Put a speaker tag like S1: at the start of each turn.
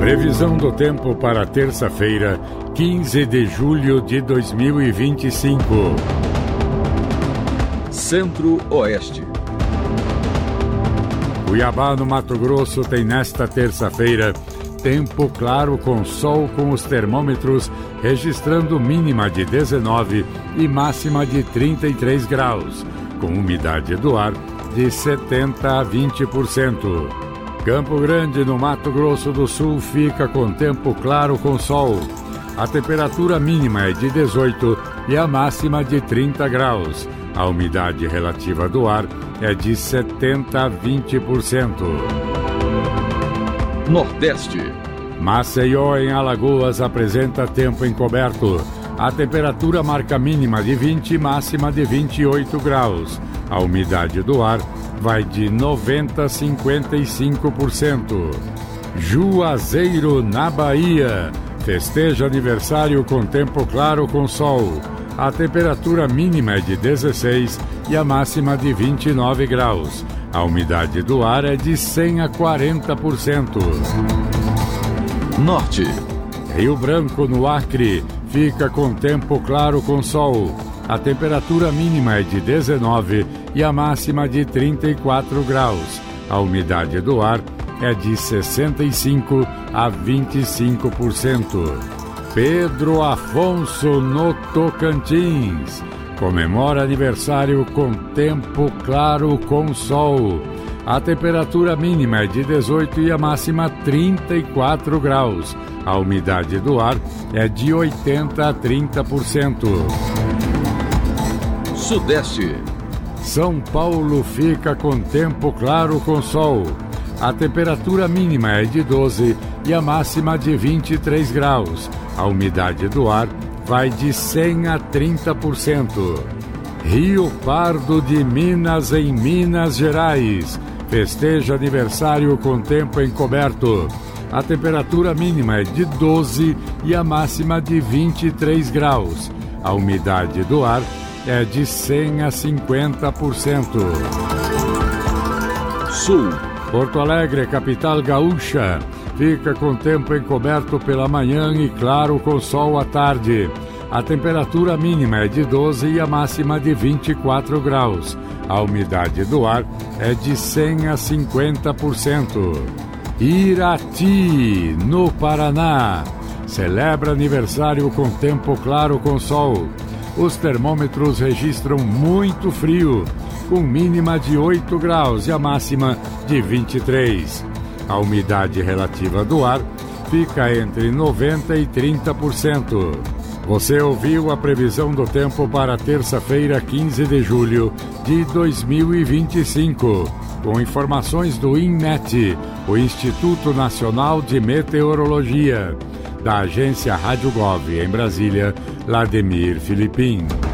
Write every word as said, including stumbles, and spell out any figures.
S1: Previsão do tempo para terça-feira, quinze de julho de dois mil e vinte e cinco.
S2: Centro-Oeste.
S1: Cuiabá, no Mato Grosso, tem nesta terça-feira tempo claro com sol, com os termômetros registrando mínima de dezenove e máxima de trinta e três graus, com umidade do ar de setenta a vinte por cento. Campo Grande, no Mato Grosso do Sul, fica com tempo claro com sol. A temperatura mínima é de dezoito e a máxima de trinta graus. A umidade relativa do ar é de setenta a vinte por cento.
S2: Nordeste.
S1: Maceió, em Alagoas, apresenta tempo encoberto. A temperatura marca mínima de vinte e máxima de vinte e oito graus. A umidade do ar vai de noventa a cinquenta e cinco por cento. Juazeiro, na Bahia, festeja aniversário com tempo claro com sol. A temperatura mínima é de dezesseis e a máxima de vinte e nove graus. A umidade do ar é de cem a quarenta por cento.
S2: Norte.
S1: Rio Branco, no Acre, fica com tempo claro com sol. A temperatura mínima é de dezenove e a máxima de trinta e quatro graus. A umidade do ar é de sessenta e cinco a vinte e cinco por cento. Pedro Afonso, no Tocantins, comemora aniversário com tempo claro com sol. A temperatura mínima é de dezoito e a máxima trinta e quatro graus. A umidade do ar é de oitenta a trinta por cento.
S2: Sudeste.
S1: São Paulo fica com tempo claro com sol. A temperatura mínima é de doze e a máxima de vinte e três graus. A umidade do ar vai de cem a trinta por cento. Rio Pardo de Minas, em Minas Gerais, festeja aniversário com tempo encoberto. A temperatura mínima é de doze e a máxima de vinte e três graus. A umidade do ar é de cem a cinquenta por cento.
S2: Sul.
S1: Porto Alegre, capital gaúcha, fica com tempo encoberto pela manhã e claro com sol à tarde. A temperatura mínima é de doze e a máxima de vinte e quatro graus. A umidade do ar é de cem a cinquenta por cento. Irati, no Paraná, celebra aniversário com tempo claro com sol. Os termômetros registram muito frio, com mínima de oito graus e a máxima de vinte e três. A umidade relativa do ar fica entre noventa e trinta por cento. Você ouviu a previsão do tempo para terça-feira, quinze de julho de dois mil e vinte e cinco, com informações do INMET, o Instituto Nacional de Meteorologia, da agência Rádio Gov, em Brasília, Lademir Filipim.